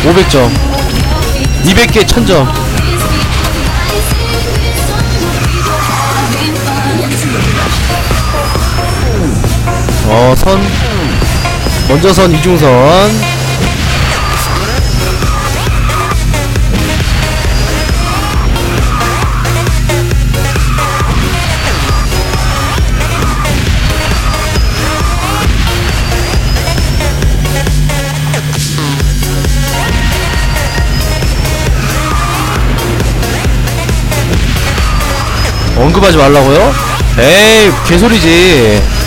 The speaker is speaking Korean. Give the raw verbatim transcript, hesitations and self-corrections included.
오백 점. 이백 개 천 점. 어, 선. 먼저 선 이중선. 언급하지 말라고요? 에이, 개소리지.